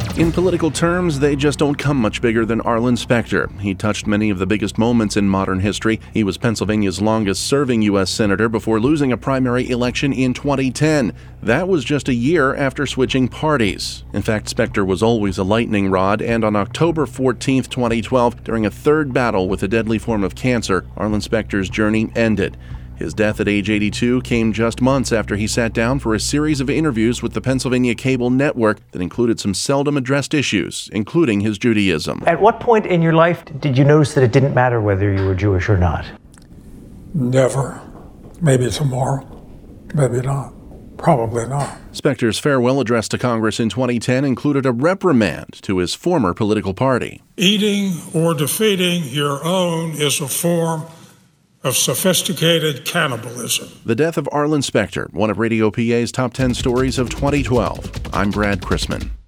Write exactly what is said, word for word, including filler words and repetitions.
In political terms, they just don't come much bigger than Arlen Specter. He touched many of the biggest moments in modern history. He was Pennsylvania's longest-serving U S senator before losing a primary election in twenty ten. That was just a year after switching parties. In fact, Specter was always a lightning rod, and on October fourteenth, twenty twelve, during a third battle with a deadly form of cancer, Arlen Specter's journey ended. His death at age eighty-two came just months after he sat down for a series of interviews with the Pennsylvania cable network that included some seldom addressed issues, including his Judaism. At what point in your life did you notice that it didn't matter whether you were Jewish or not? Never. Maybe tomorrow. Maybe not. Probably not. Specter's farewell address to Congress in twenty ten included a reprimand to his former political party. Eating or defeating your own is a form of sophisticated cannibalism. The death of Arlen Specter, one of Radio P A's top ten stories of twenty twelve. I'm Brad Chrisman.